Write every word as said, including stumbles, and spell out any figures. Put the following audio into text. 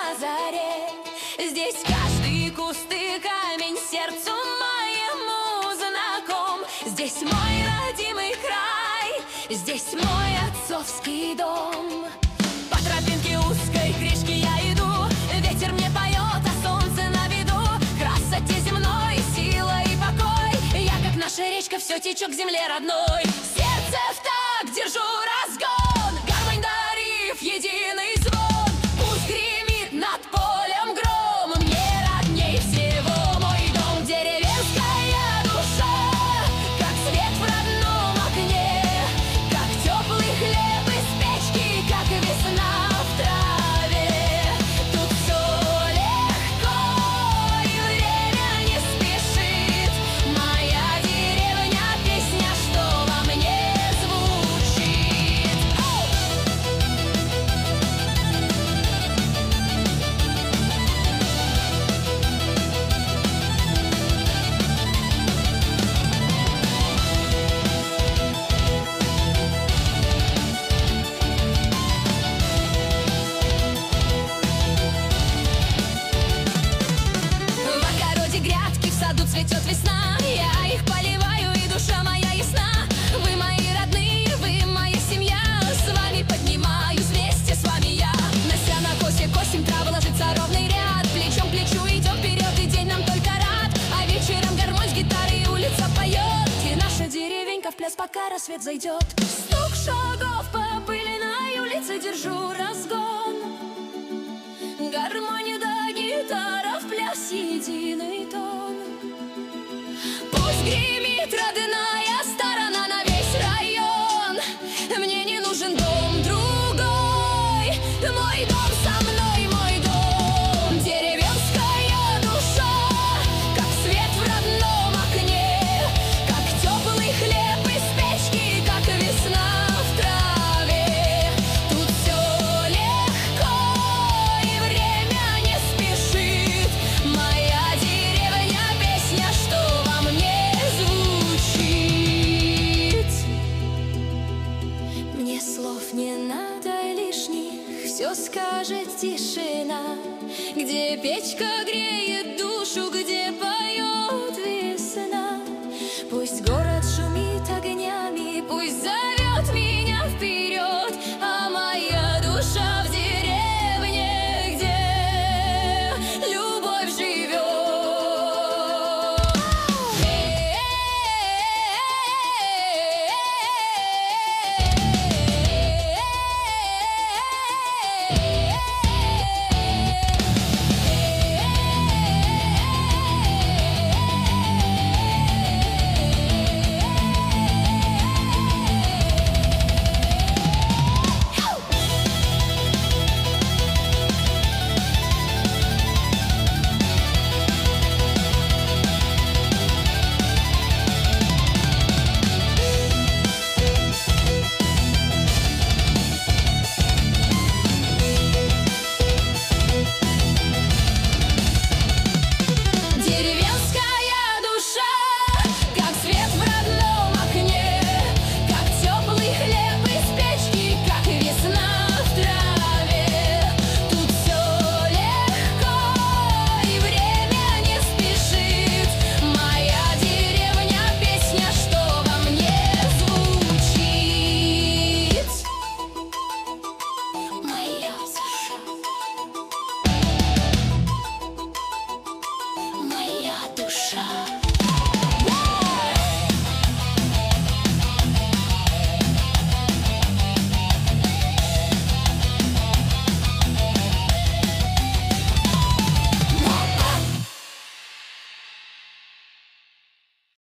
на заре. Здесь каждый куст и камень сердцу моему знаком. Здесь мой родимый край, здесь мой отцовский дом. По тропинке узкой к речке я иду, ветер мне поет, а солнце на виду. Красоте земной, сила и покой. Я, как наша речка, все течет к земле родной. Сердце в такт держу разгон, гармонь дарив единый звон. Пусть гремит над полем гром, мне родней всего мой дом. Деревенская душа, как свет в родном окне, как теплый хлеб из печки, как весна в траве. Тут все легко и время не спешит. Моя деревня — песня, что во мне звучит. В огороде грядки, в саду цветет весна. Я их поливаю, и душа моя ясна. Вы мои родные, вы моя семья. С вами поднимаюсь вместе, с вами я. На сенокосе косим, трава ложится ровный ряд. Плечом к плечу идем вперед, и день нам только рад. А вечером гармонь с гитарой и улица поет. И наша деревенька в пляс, пока рассвет зайдет. Стук шагов по пыльной улице, держу разгон. Гармония да гитара, в пляс единый тон. Пусть гремит родная сторона на весь район. Мне не нужен дом другой, мой дом со мной, мой дом. Деревенская душа, как свет в родном окне, как теплый хлеб из печки, как весна в траве. Тут все легко и время не спешит. Моя деревня — песня, что во мне звучит. Мне слов не надо лишних, все скажет тишина. Где печка греет душу, где поет весна. Пусть город шумит огнями, пусть зовет меня вперед. А моя душа в деревне, где любовь живет. Деревенская душа, как свет в родном окне, как теплый хлеб из печки, как весна в траве. Тут все легко и время не спешит. Моя деревня — песня, что во мне звучит. Моя душа, моя душа.